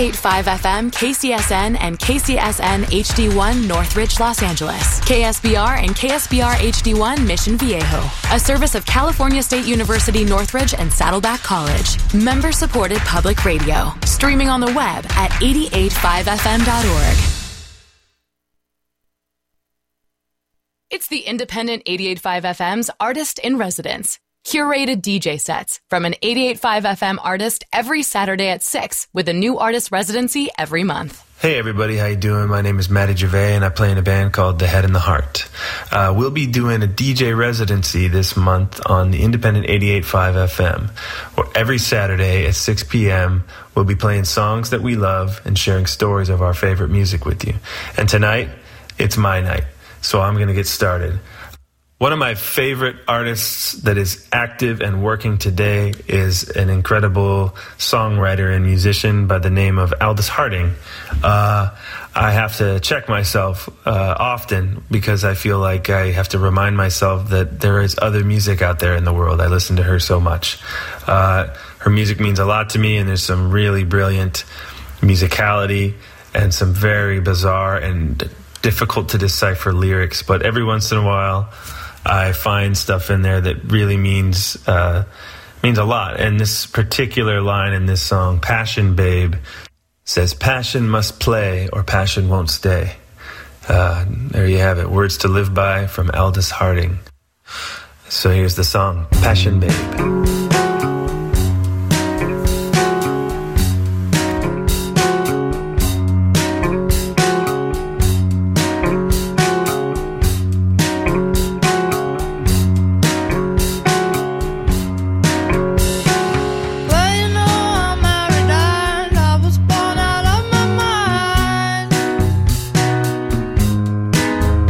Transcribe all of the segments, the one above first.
88.5 FM, KCSN, and KCSN HD1 Northridge, Los Angeles. KSBR and KSBR HD1 Mission Viejo. A service of California State University Northridge and Saddleback College. Member-supported public radio. Streaming on the web at 885fm.org. It's the independent 88.5 FM's Artist in Residence. Curated DJ sets from an 88.5 FM artist every Saturday at 6 with a new artist residency every month. Hey everybody, how you doing? My name is Matty Gervais and I play in a band called The Head and the Heart. We'll be doing a DJ residency this month on the independent 88.5 FM, where every Saturday at 6 p.m. we'll be playing songs that we love and sharing stories of our favorite music with you. And tonight, it's my night, so I'm going to get started. One of my favorite artists that is active and working today is an incredible songwriter and musician by the name of Aldous Harding. I have to check myself often because I feel like I have to remind myself that there is other music out there in the world. I listen to her so much. Her music means a lot to me, and there's some really brilliant musicality and some very bizarre and difficult to decipher lyrics, but every once in a while I find stuff in there that really means a lot. And this particular line in this song, Passion Babe, says, passion must play or passion won't stay. There you have it. Words to live by from Aldous Harding. So here's the song, Passion Babe.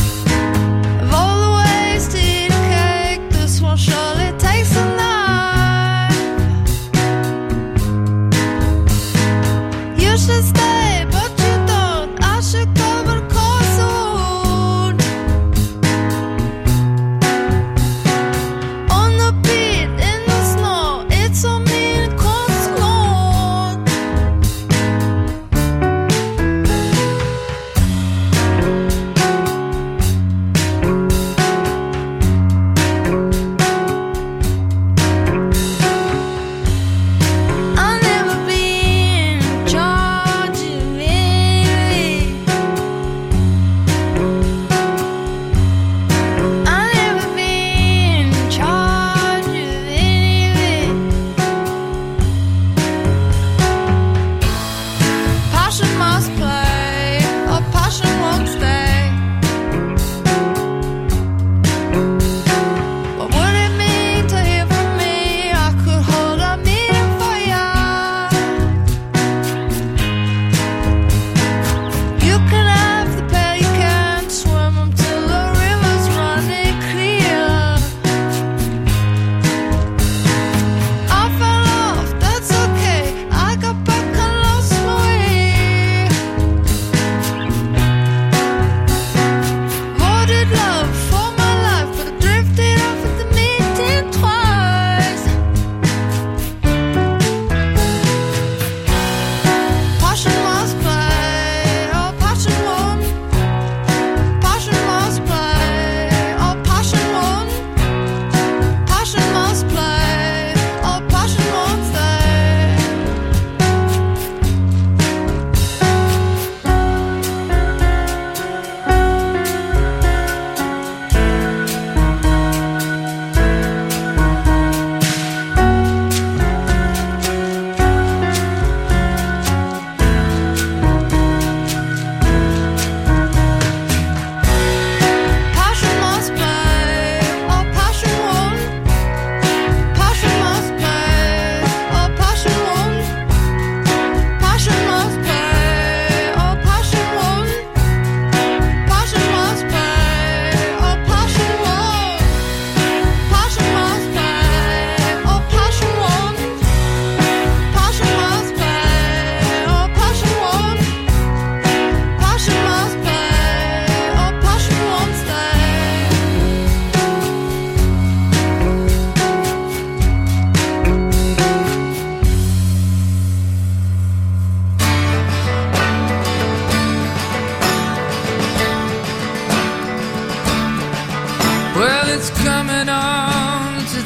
Surely takes a lot.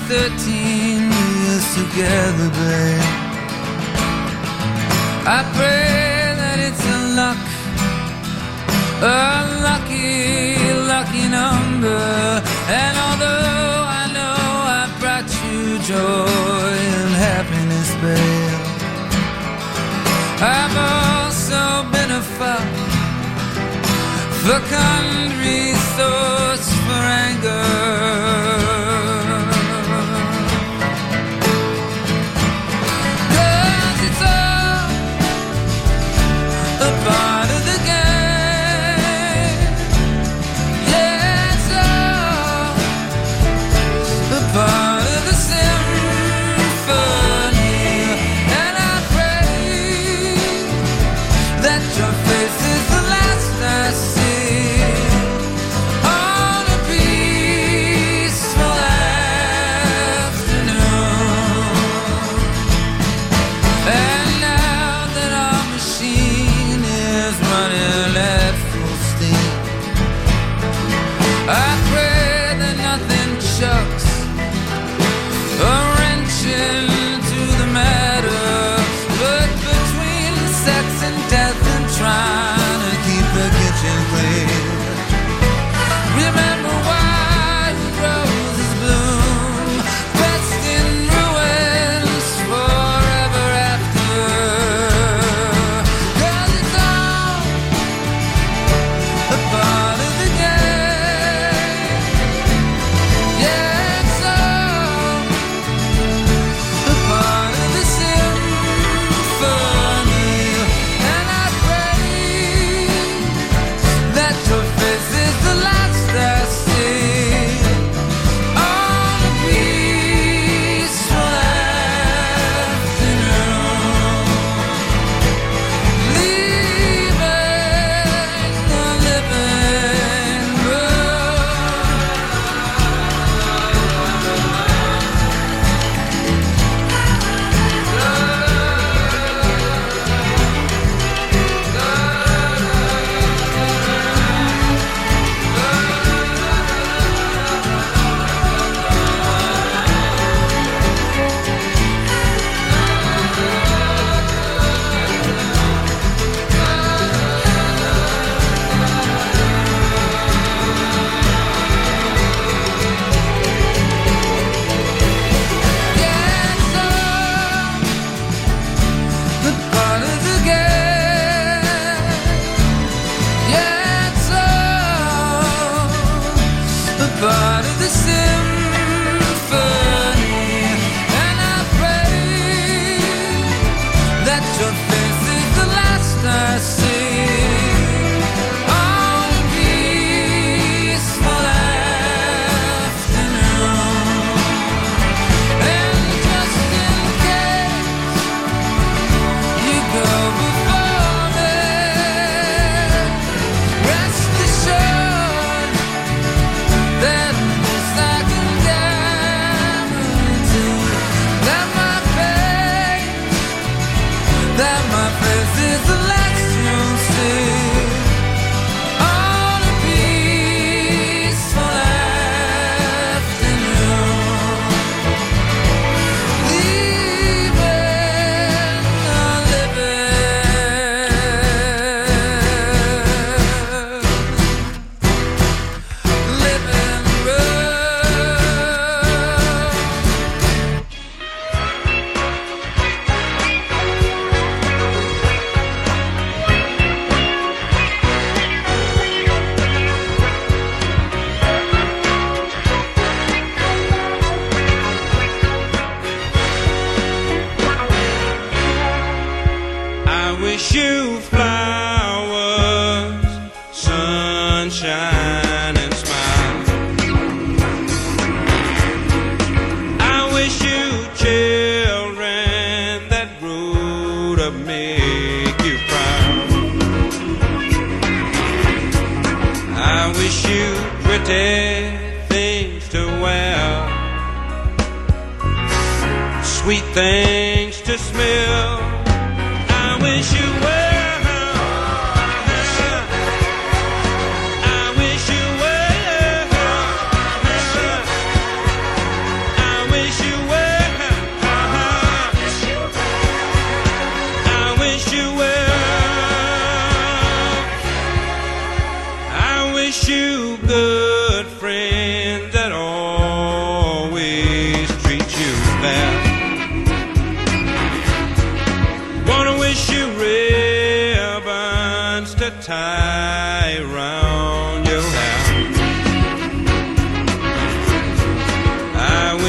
13 years together, babe. I pray that it's a lucky number. And although I know I brought you joy and happiness, babe, I've also been a fecund resource for anger. Part of the game, yeah, it's all a part of the symphony. And I pray that your face is the last I see on a peaceful afternoon. And now that our machine is running at full steam, I pray that nothing chucks a wrench into the matter. But between sex and death and trying to keep the kitchen clean, remember why roses bloom best in ruins forever after. A part of the game, yeah, it's all a part of the symphony. And I pray that your face is the last I see on a peaceful afternoon, leaving the living part of the symphony. And I pray that your face is the last I see on a peaceful afternoon. And just in case you go before me, rest assured that this I can guarantee, that my face is the last you'll see on a peaceful afternoon, leaving a living I wish you flowers, sunshine and smile. I wish you children that grew to make you proud. I wish you pretty things to wear, sweet things to smell. I wish you well. I wish you well. I wish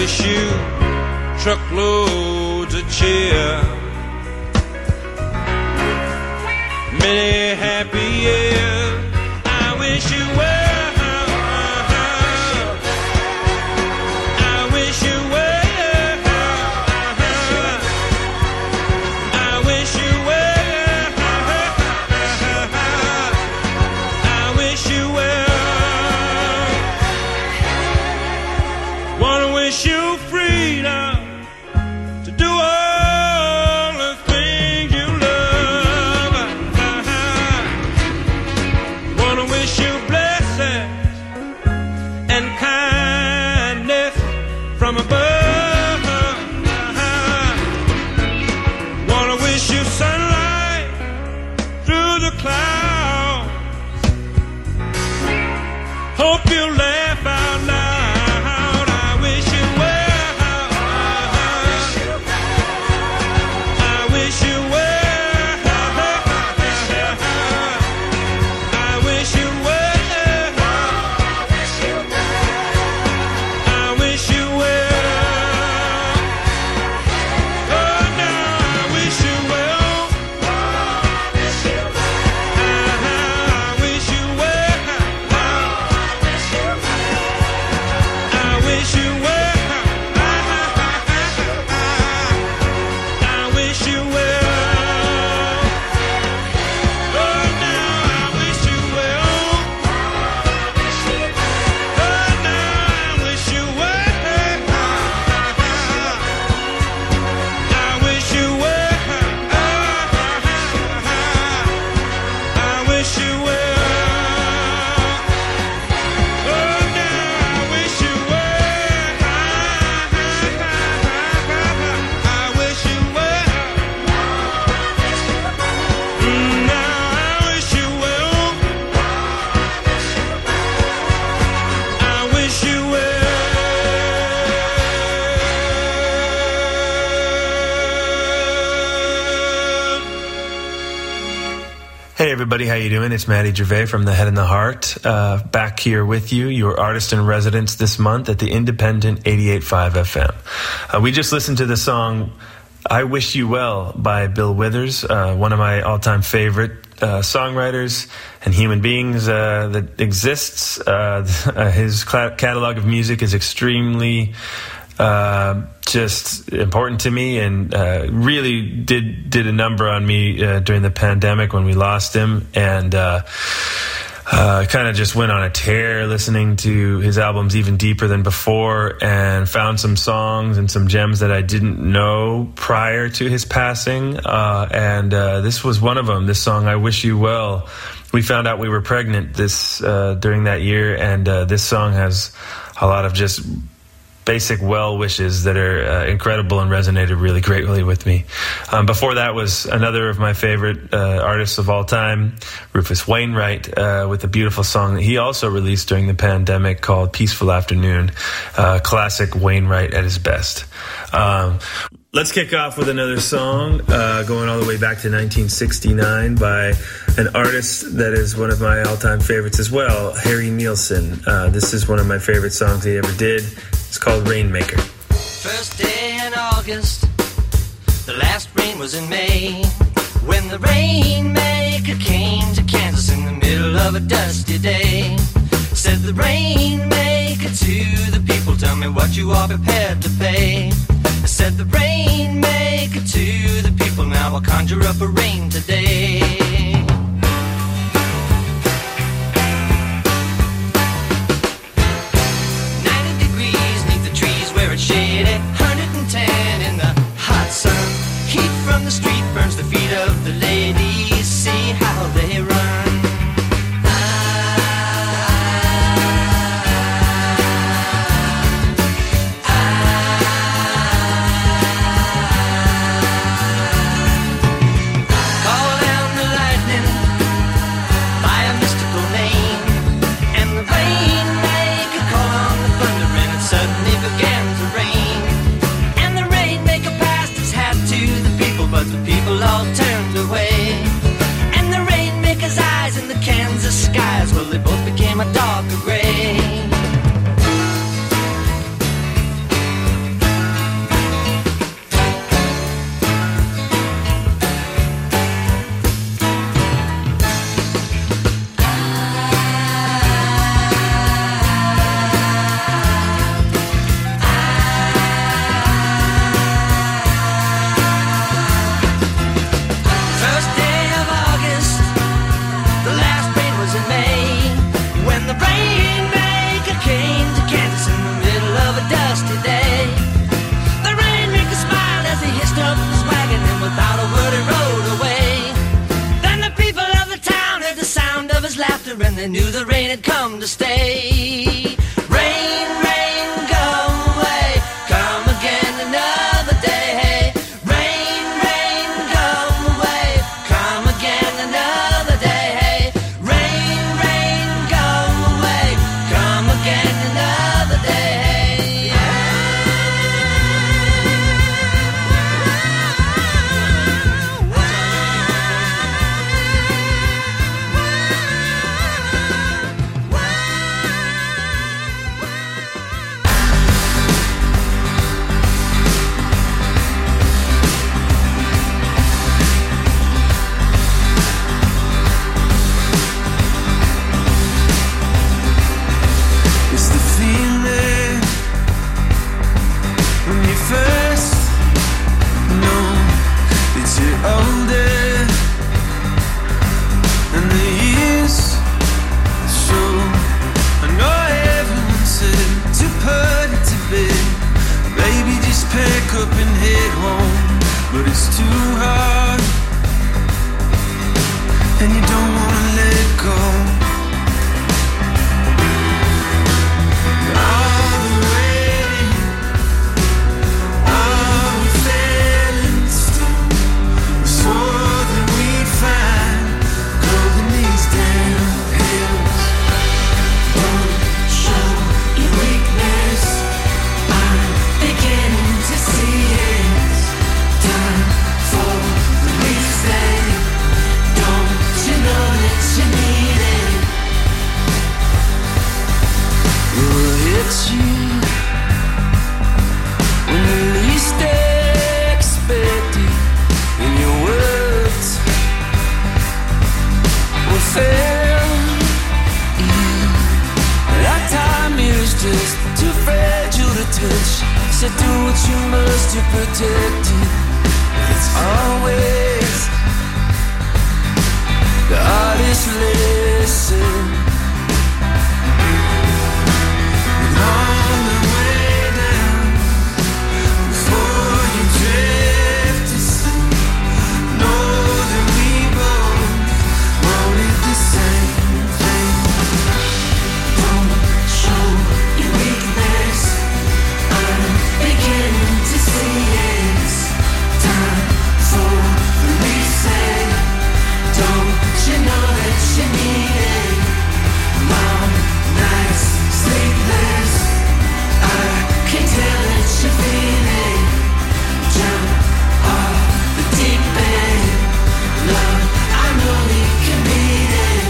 wish you truckloads of cheer, many happy years. I wish you well. I wish you well. I wish you well. I wish you well. Wanna wish you freedom to do all the things you love. Wanna wish you blessings and kindness from above. Wanna wish you sunlight through the clouds. Hope you laugh out loud. I wish you well. I wish you well. I wish you well. I wish you well. Oh, now I wish you well. I wish you well. I wish you well. I wish you well. Oh, now I wish you well. Oh, now I wish you well. I wish you well. I wish you well. Oh, now I wish you well. I wish you well. Now I wish you well. I wish you well. Hey everybody, how you doing? It's Matty Gervais from The Head and the Heart, back here with you, your artist in residence this month at the Independent 88.5 FM. We just listened to the song I Wish You Well by Bill Withers, one of my all-time favorite songwriters and human beings that exists. His catalog of music is extremely just important to me, and really did a number on me during the pandemic when we lost him, and kind of just went on a tear listening to his albums even deeper than before, and found some songs and some gems that I didn't know prior to his passing, and this was one of them, this song I Wish You Well. We found out we were pregnant during that year, and this song has a lot of just basic well wishes that are incredible and resonated really greatly with me. Before that was another of my favorite artists of all time, Rufus Wainwright, with a beautiful song that he also released during the pandemic called Peaceful Afternoon. Classic Wainwright at his best. Let's kick off with another song going all the way back to 1969 by an artist that is one of my all-time favorites as well, Harry Nilsson. This is one of my favorite songs he ever did. It's called Rainmaker. First day in August, the last rain was in May, when the Rainmaker came to Kansas in the middle of a dusty day. Said the Rainmaker to the people, tell me what you are prepared to pay. Said the Rainmaker to the people, now I'll conjure up a rain today. 90 degrees neath the trees where it's shady, 110 in the hot sun. Heat from the street burns the feet of the ladies, see how they run. Suddenly began to rain. they knew the rain had come to stay. Rain, rain, go away, come again another day. Hey, rain, rain, go away, come again another day. Hey, rain, rain, go away, come again another day. Up and head home, but it's too hard, and you don't wanna let go. All the rain, all the feelings we swore that we'd find gold in these damn hills. Don't show your weakness. I'm beginning to see it's time for the reset. Don't you know that you need it? It will hit you when you least expect it, and your words will fail you. That time is just too fragile to touch. So do what you must to protect it. It's always the hardest lesson. And on the way down, before you drift to sleep, know that we both wanted the same thing. Don't show your weakness. I'm beginning to see it's time for the reset. Don't you know that you need it? Long nights, sleepless, I can tell that you feel it. Jump off the deep end, love, I know we can beat it.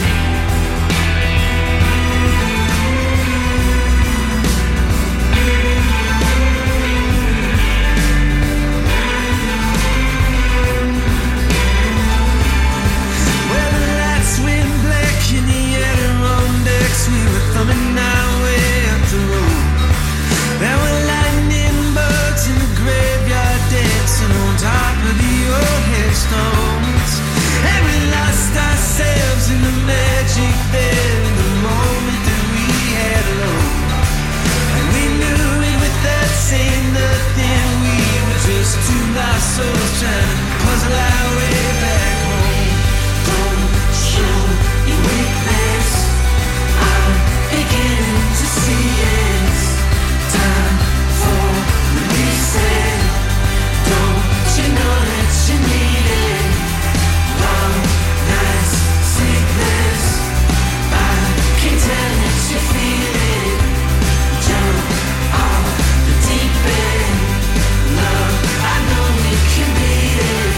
Well, the lights went black in the air on decks. We were thumbing our way up the road. There were lightning bugs in the graveyard dancing on top of the old headstones. And we lost ourselves in the magic there in the moment that we had alone. And we knew it without saying nothing. We were just two lost souls trying to puzzle our way back home. Don't show your weakness. I'm beginning to see it's time for the reset. Don't you know that you need it? Long nights, sleepless, I can tell that you feel it. Jump off the deep end, love, I know we can beat it.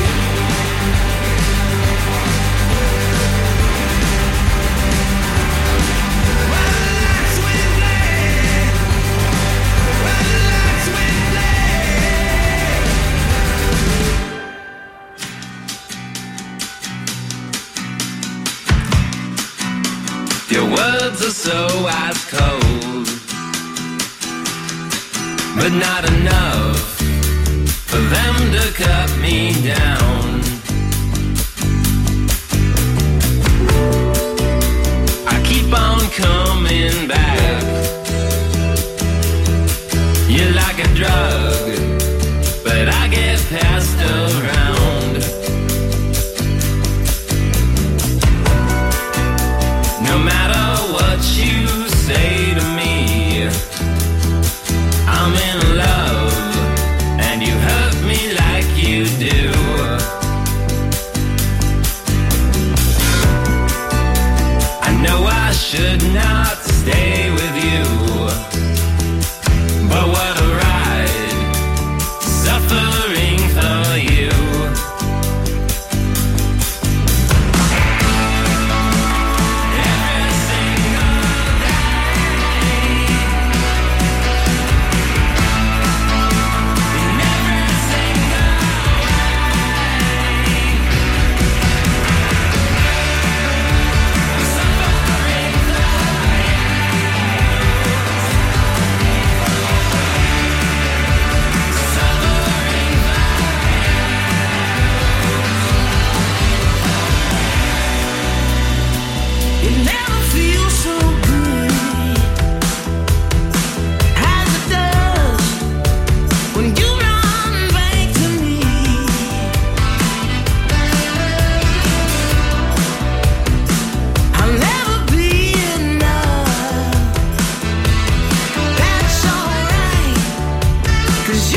Well, the lights went black. Well, the lights went black. Your words are so ice cold, but not enough for them to cut me down. I keep on coming back. You're like a drug, but I get passed around. No matter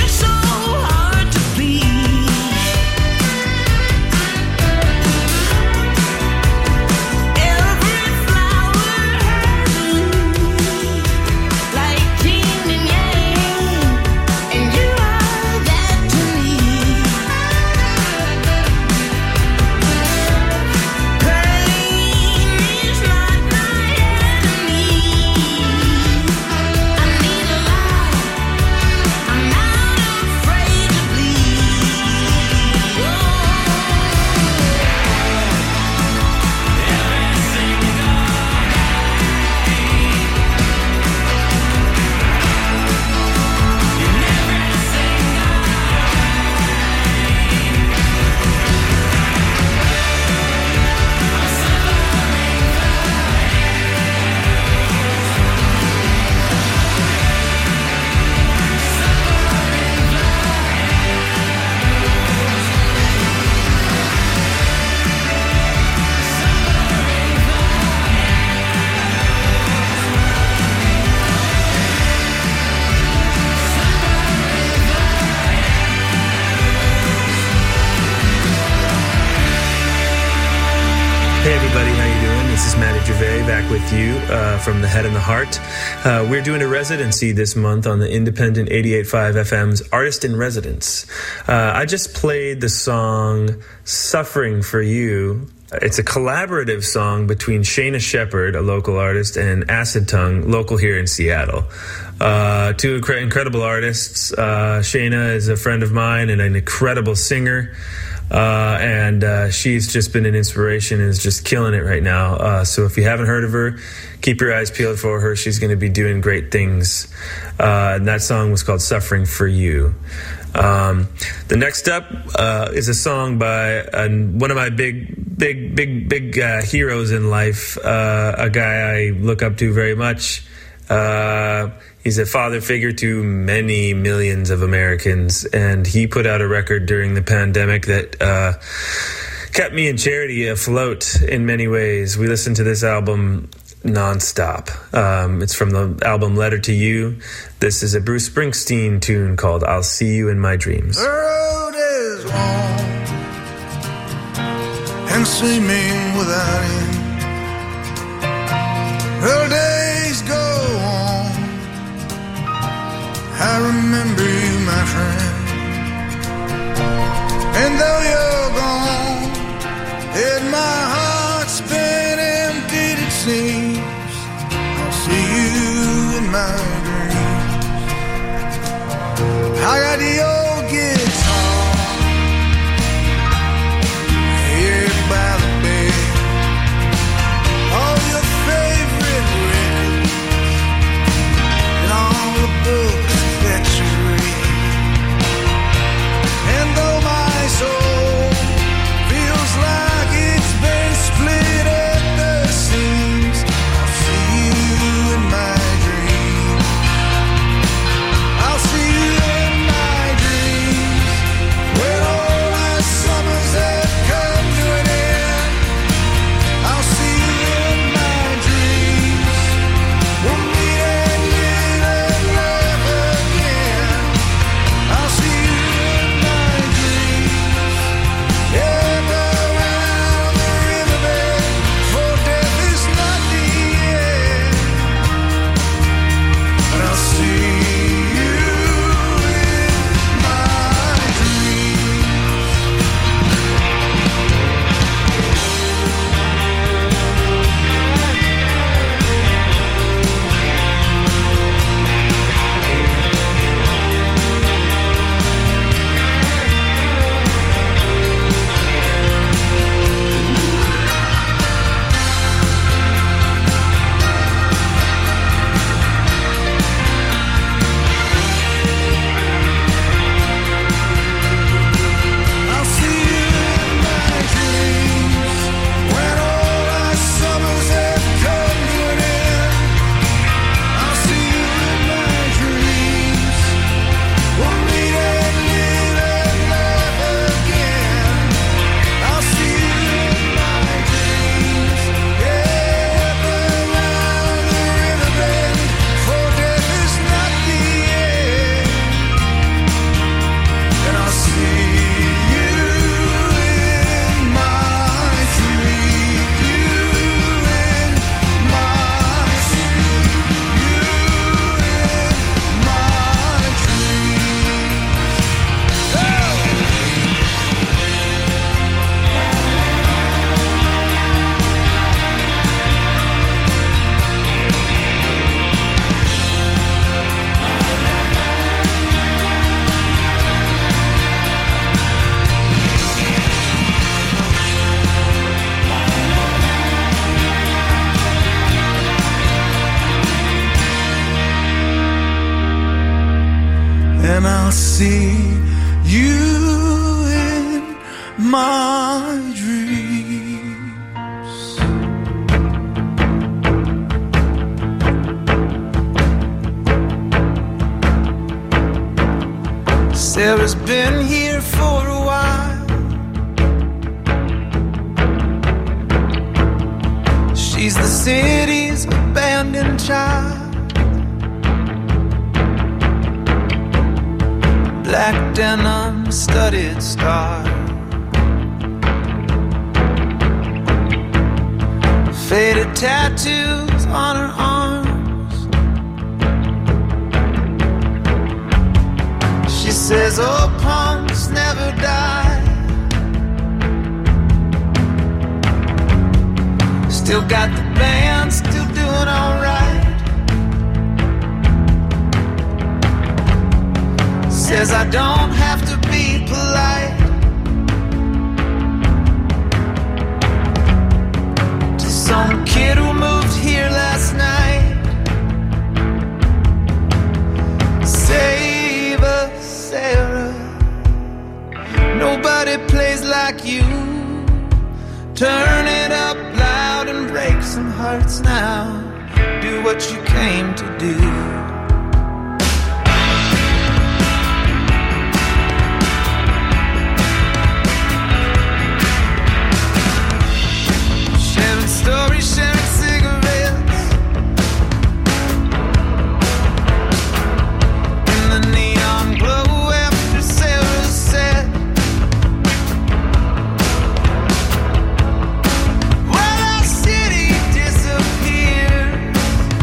With you from the Head and the Heart. We're doing a residency this month on the independent 88.5 FM's Artist in Residence. I just played the song Suffering for You. It's a collaborative song between Shayna Shepherd, a local artist, and Acid Tongue, local here in Seattle. Two incredible artists. Shayna is a friend of mine and an incredible singer. And she's just been an inspiration and is just killing it right now. So if you haven't heard of her, keep your eyes peeled for her. She's going to be doing great things. And that song was called Suffering for You. The next up is a song by one of my big heroes in life, a guy I look up to very much. He's a father figure to many millions of Americans, and he put out a record during the pandemic that kept me and Charity afloat in many ways. We listened to this album nonstop. It's from the album Letter to You. This is a Bruce Springsteen tune called I'll See You in My Dreams. The road is long and seeming without end. The days go on. I remember you, my friend. And though you're gone, and my heart's been emptied, it seems, I'll see you in my dreams. I got the old guitar here by the bed, all your favorite records and all the books that you read. And though my soul feels like it's been split at the seams, I'll see you in my dreams. I'll see you in my see you in my dreams. Sarah's been here for a while. She's the city's abandoned child. Black denim studded star, faded tattoos on her arms. She says old punks never die. Still got the band, still doing alright. Says I don't have to be polite to some kid who moved here last night. Save us, Sarah. Nobody plays like you. Turn it up loud and break some hearts now. Do what you came to do. Stories, sharing cigarettes in the neon glow after Sarah's set. While our city disappears,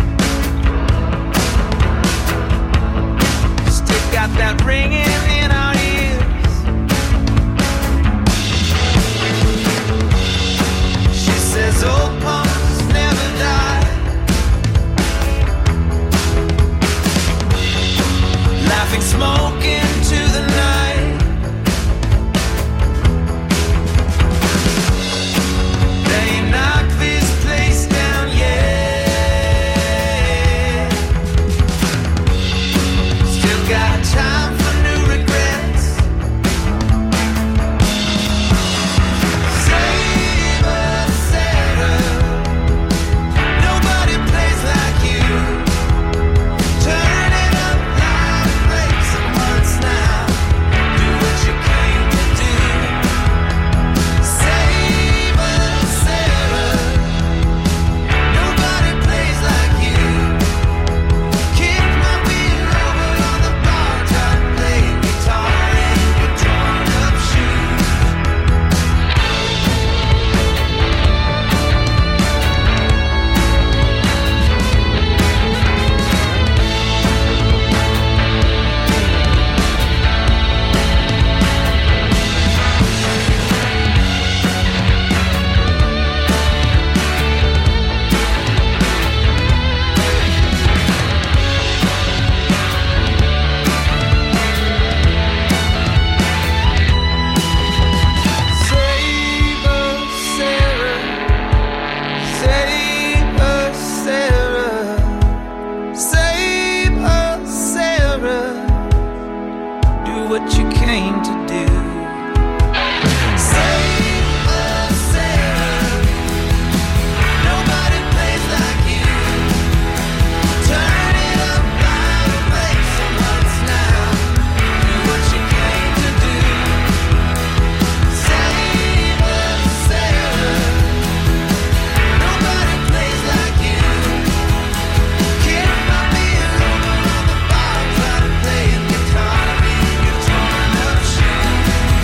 still got that ringing in our ears. She says, oh, smoke into the night. They knock this place down, yeah. Still got time for new regrets. Save us, Sarah. Nobody plays like you. Turn it up loud. Now, do what you came to do. Save us, Sarah. Nobody plays like you. Kick my beer over on the bar, try to play guitar in your torn up shoes. Try to play guitar in your torn up shoes.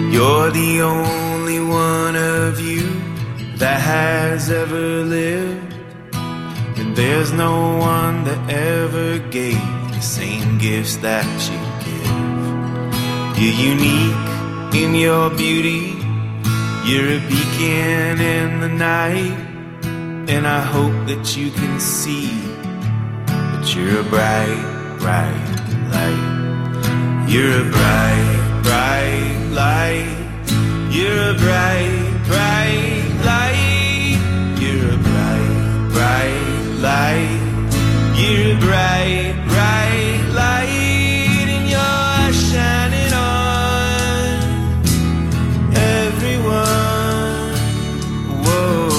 You're the only one of you that has ever lived, and there's no one that ever gave the same gifts that you give. You're unique in your beauty, you're a beacon in the night, and I hope that you can see that you're a bright, bright light. You're a bright, bright light. You're a bright, bright light. You're a bright, bright light. You're a bright, bright light, and you're shining on everyone. Whoa.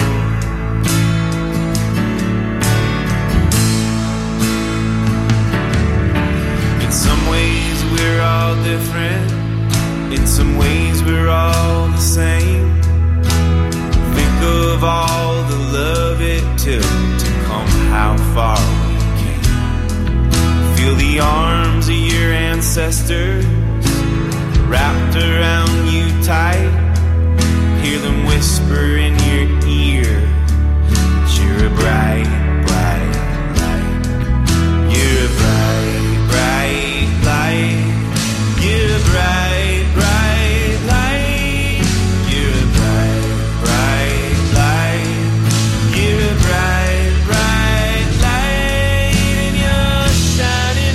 In some ways we're all different. In some ways we're all the same. Think of all the love it took to come how far we came. Feel the arms of your ancestors wrapped around you tight. Hear them whisper in your ear that you're a bright, bright light. You're a bright, bright light. You're a bright, bright light. You're a bright, bright light. You're a bright, bright light, and you're shining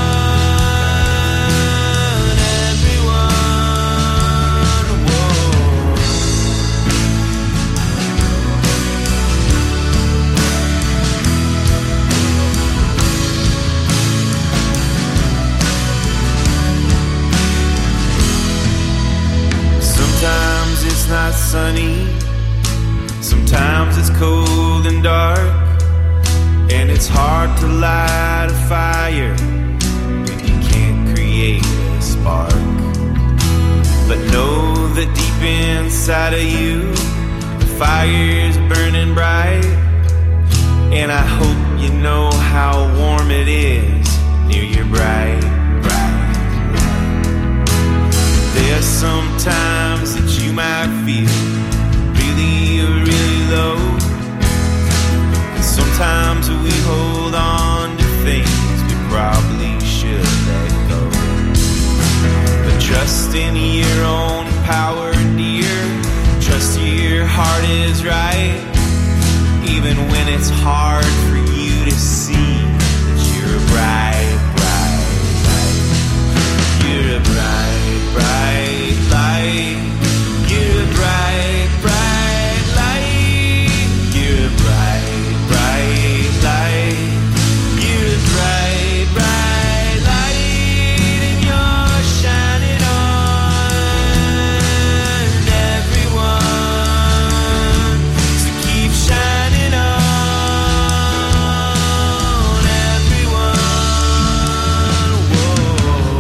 on everyone. Whoa. Sometimes it's not sunny, sometimes it's cold and dark, and it's hard to light a fire when you can't create a spark. But know that deep inside of you, the fire's burning bright, and I hope you know how warm it is near your bright, bright light. There's some times that you might feel really, really low, and sometimes we hold on to things we probably should let go. But trust in your own power, dear. Trust your heart is right, even when it's hard for you to see that you're a bright, bright light. You're a bright, bright light. You're a bright, bright light. You're a bright, bright light. You're a bright, bright light, and you're shining on everyone. So keep shining on everyone. Whoa.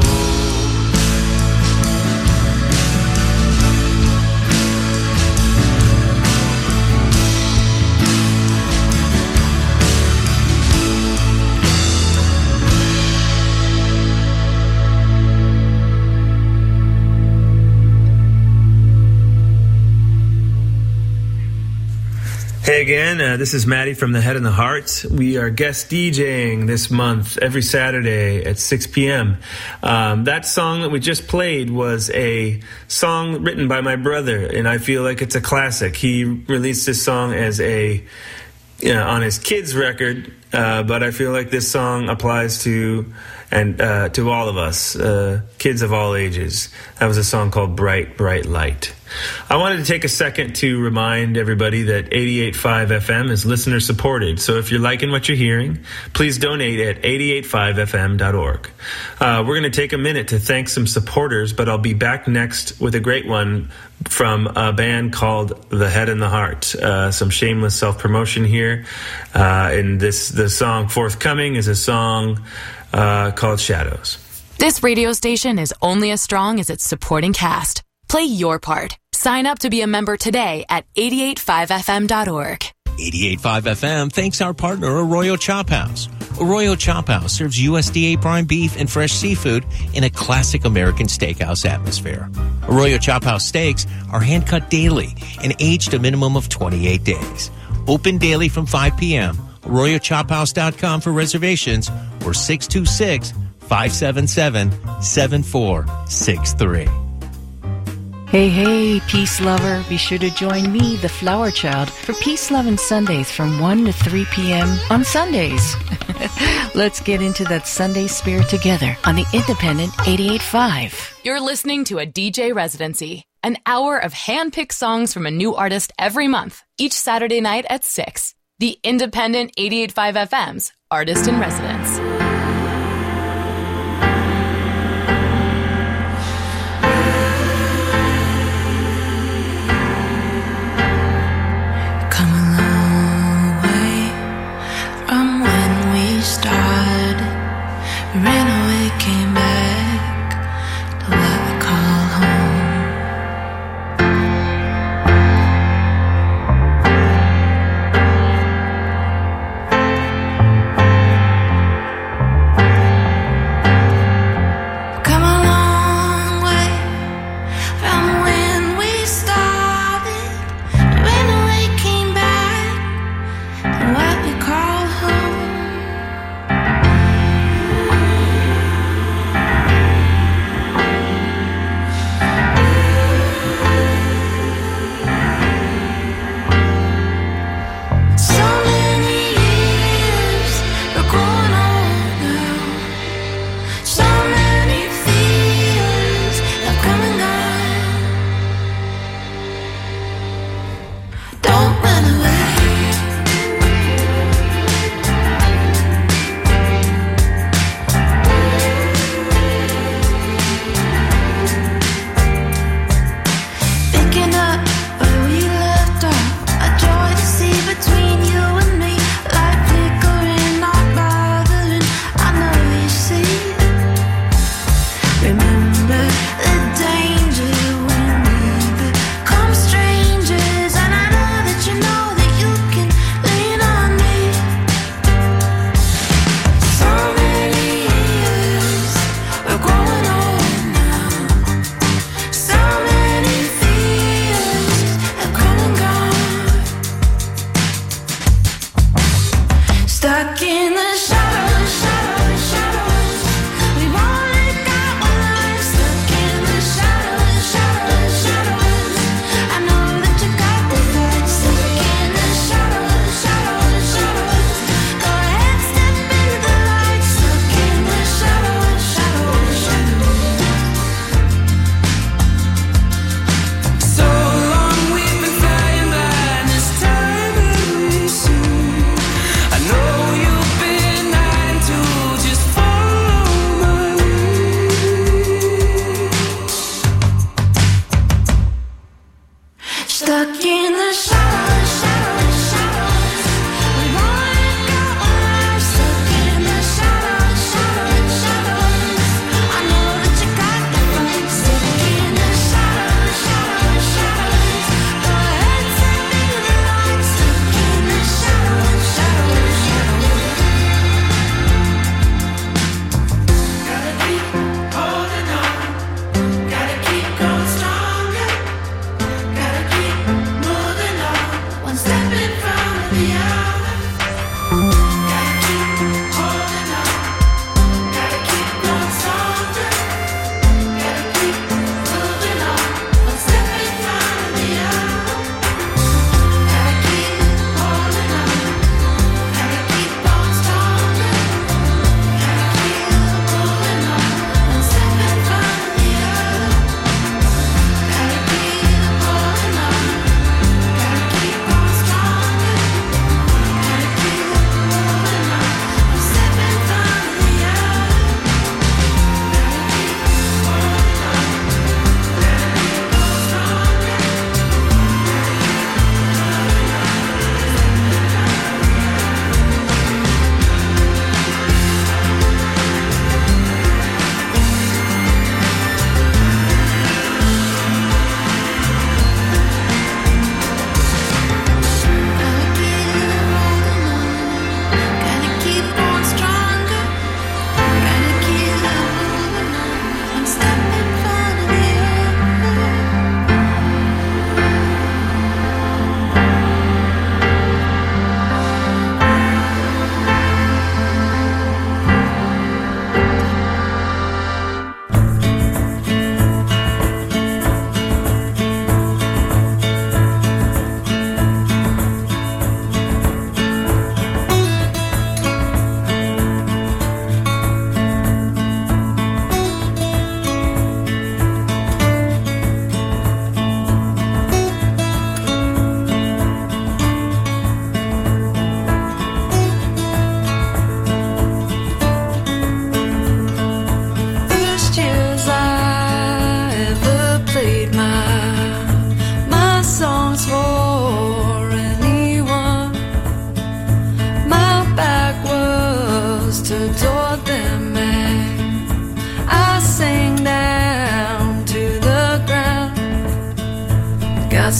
Hey again, this is Maddie from The Head and the Heart. We are guest DJing this month every Saturday at 6 p.m. That song that we just played was a song written by my brother, and I feel like it's a classic. He released this song as on his kids' record, but I feel like this song applies to all of us, kids of all ages. That was a song called Bright, Bright Light. I wanted to take a second to remind everybody that 88.5 FM is listener supported. So if you're liking what you're hearing, please donate at 885fm.org. We're going to take a minute to thank some supporters, but I'll be back next with a great one from a band called The Head and the Heart. Some shameless self-promotion here. And the song forthcoming is a song called Shadows. This radio station is only as strong as its supporting cast. Play your part. Sign up to be a member today at 885fm.org. 88.5 FM thanks our partner, Arroyo Chop House. Arroyo Chop House serves USDA prime beef and fresh seafood in a classic American steakhouse atmosphere. Arroyo Chop House steaks are hand-cut daily and aged a minimum of 28 days. Open daily from 5 p.m. ArroyoChopHouse.com for reservations or 626-577-7463. Hey, peace lover. Be sure to join me, the Flower Child, for Peace Lovin' Sundays from 1 to 3 p.m. on Sundays. Let's get into that Sunday spirit together on the Independent 88.5. You're listening to a DJ Residency, an hour of hand-picked songs from a new artist every month, each Saturday night at 6. The Independent 88.5 FM's Artist in Residence. Started, we ran away, came back to what we call home.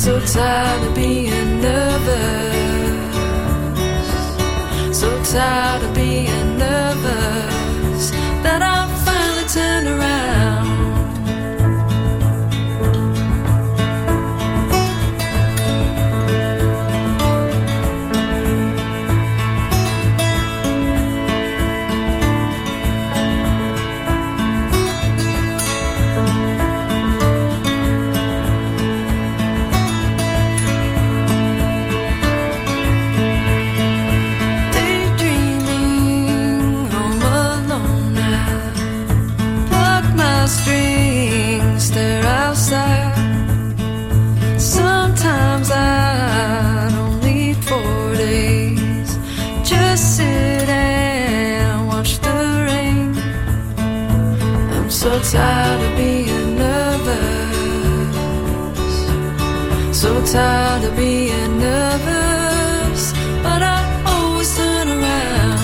so tired of being nervous, so tired of being nervous, that I finally turned around. Strings stare outside. Sometimes I don't leave for days. Just sit and watch the rain. I'm so tired of being nervous, so tired of being nervous, but I always turn around.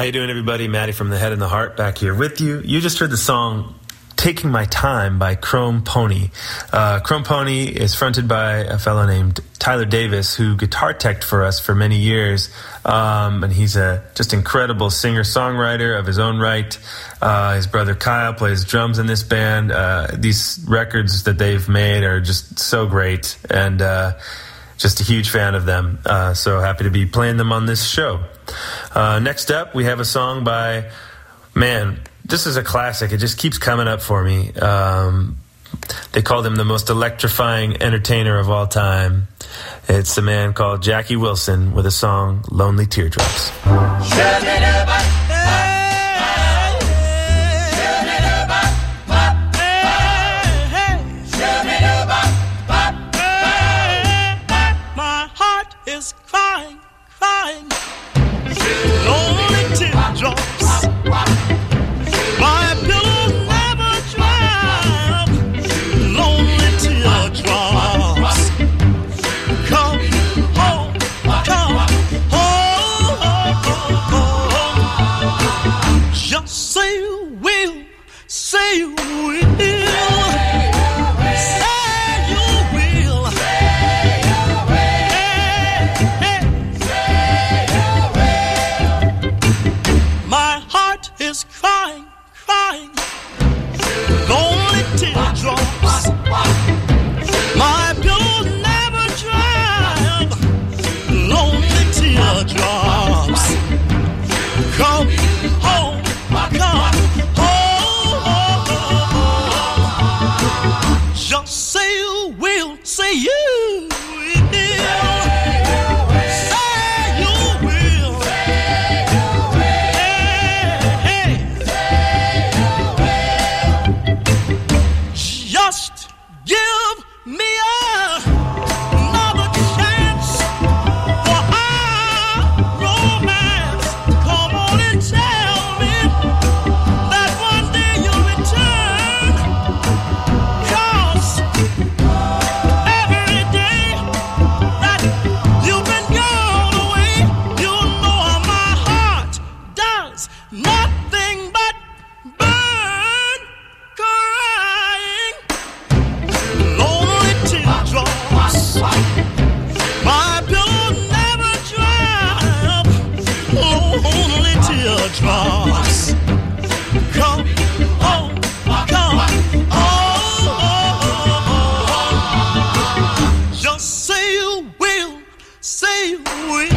you doing, everybody? Matty from The Head and the Heart back here with you. You just heard the song Taking My Time by Chrome Pony. Chrome Pony is fronted by a fellow named Tyler Davis, who guitar teched for us for many years. And he's a just incredible singer-songwriter of his own right. His brother Kyle plays drums in this band. These records that they've made are just so great, and just a huge fan of them. So happy to be playing them on this show. Next up, we have a song by, man, this is a classic. It just keeps coming up for me. They called him the most electrifying entertainer of all time. It's a man called Jackie Wilson with a song, Lonely Teardrops. My heart is crying, crying, lonely teardrops. My pillow never dry, lonely teardrops. Come home, come home. Just say you will, say you will. Is crying, crying, lonely teardrops. My pillow never dry, lonely teardrops. Come home, come home. Just say you will, say you will. My pillow never dry, lonely teardrops. Come home, come home. Just say you will, say you will.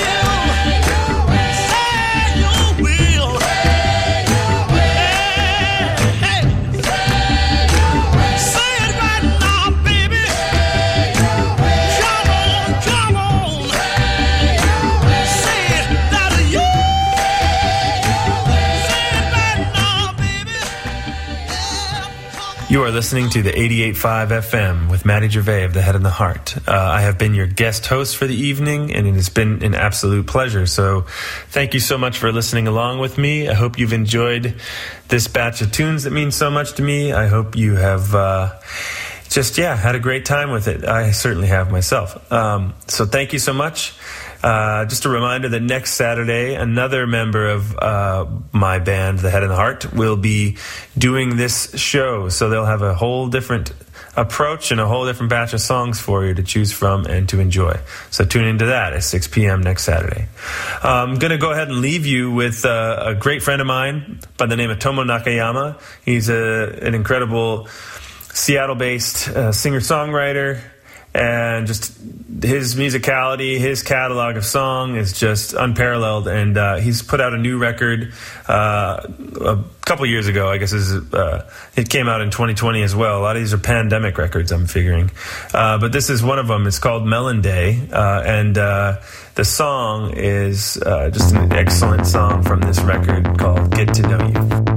You are listening to the 88.5 FM with Matty Gervais of The Head and the Heart. I have been your guest host for the evening, and it has been an absolute pleasure. So thank you so much for listening along with me. I hope you've enjoyed this batch of tunes that mean so much to me. I hope you have had a great time with it. I certainly have myself. So thank you so much. Just a reminder that next Saturday, another member of my band, The Head and the Heart, will be doing this show. So they'll have a whole different approach and a whole different batch of songs for you to choose from and to enjoy. So tune into that at 6 p.m. next Saturday. I'm going to go ahead and leave you with a great friend of mine by the name of Tomo Nakayama. He's an incredible Seattle-based singer-songwriter. And just his musicality, his catalog of song is just unparalleled. And he's put out a new record a couple years ago. I guess it came out in 2020 as well. A lot of these are pandemic records, I'm figuring. But this is one of them. It's called Melon Day. And the song is just an excellent song from this record called Get to Know You.